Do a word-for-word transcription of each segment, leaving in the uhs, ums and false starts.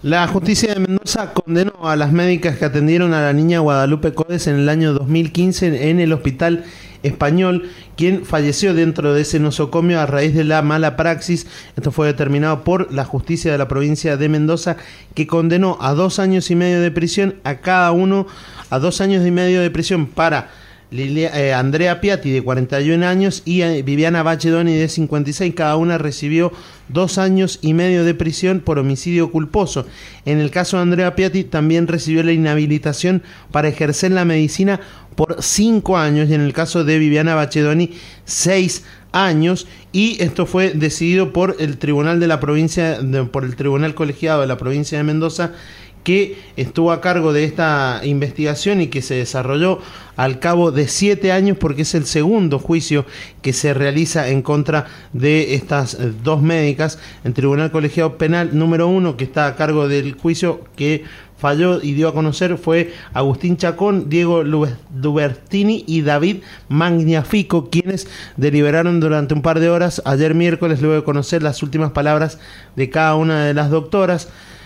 La justicia de Mendoza condenó a las médicas que atendieron a la niña Guadalupe Codes en el año dos mil quince en el Hospital Español, quien falleció dentro de ese nosocomio a raíz de la mala praxis. Esto fue determinado por la justicia de la provincia de Mendoza, que condenó a dos años y medio de prisión a cada uno, a dos años y medio de prisión para Lilia, eh, Andrea Piatti, de cuarenta y un años, y eh, Viviana Bacedoni, de cincuenta y seis. Cada una recibió dos años y medio de prisión por homicidio culposo. En el caso de Andrea Piatti también recibió la inhabilitación para ejercer la medicina por cinco años, y en el caso de Viviana Bacedoni, seis años, y esto fue decidido por el Tribunal de la provincia, de, por el Tribunal Colegiado de la provincia de Mendoza, que estuvo a cargo de esta investigación y que se desarrolló al cabo de siete años, porque es el segundo juicio que se realiza en contra de estas dos médicas. El Tribunal Colegiado Penal número uno, que está a cargo del juicio que falló y dio a conocer, fue Agustín Chacón, Diego Lubertini y David Magnifico, quienes deliberaron durante un par de horas ayer miércoles, luego de conocer las últimas palabras de cada una de las doctoras,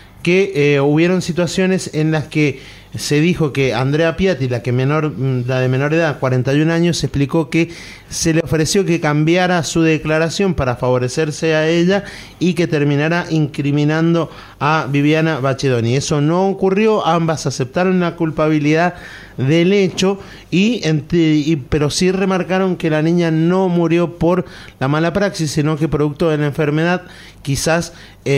que eh, hubieron situaciones en las que se dijo que Andrea Piatti, la que menor, la de menor edad, cuarenta y un años, se explicó que se le ofreció que cambiara su declaración para favorecerse a ella y que terminara incriminando a Viviana Bacedoni. Eso no ocurrió, ambas aceptaron la culpabilidad del hecho, y, y pero sí remarcaron que la niña no murió por la mala praxis, sino que producto de la enfermedad, quizás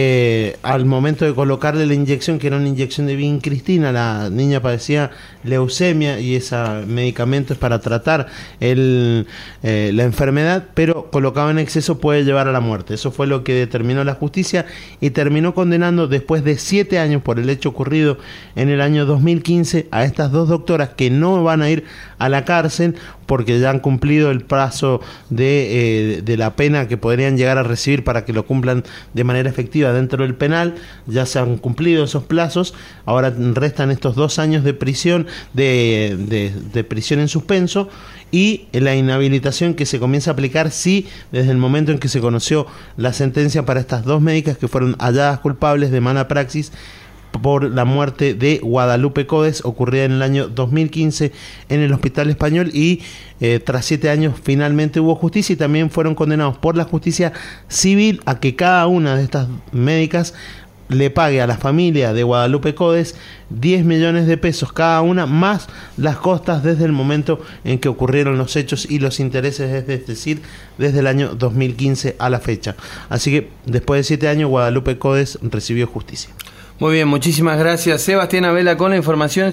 eh, al momento de colocarle la inyección, que era una inyección de vincristina, la niña padecía leucemia y ese medicamento es para tratar el, eh, la enfermedad, pero colocado en exceso puede llevar a la muerte. Eso fue lo que determinó la justicia y terminó condenando después de siete años por el hecho ocurrido en el año dos mil quince a estas dos doctoras, que no van a ir a la cárcel porque ya han cumplido el plazo de, eh, de la pena que podrían llegar a recibir para que lo cumplan de manera efectiva dentro del penal. Ya se han cumplido esos plazos, ahora restan estos dos años de prisión, de, de, de prisión en suspenso, y la inhabilitación que se comienza a aplicar sí desde el momento en que se conoció la sentencia para estas dos médicas que fueron halladas culpables de mala praxis por la muerte de Guadalupe Codes, ocurrida en el año dos mil quince en el Hospital Español, y eh, tras siete años finalmente hubo justicia, y también fueron condenados por la justicia civil a que cada una de estas médicas le pague a la familia de Guadalupe Codes diez millones de pesos cada una, más las costas desde el momento en que ocurrieron los hechos y los intereses, es decir, desde el año dos mil quince a la fecha. Así que después de siete años Guadalupe Codes recibió justicia. Muy bien, muchísimas gracias Sebastián Abela con la información.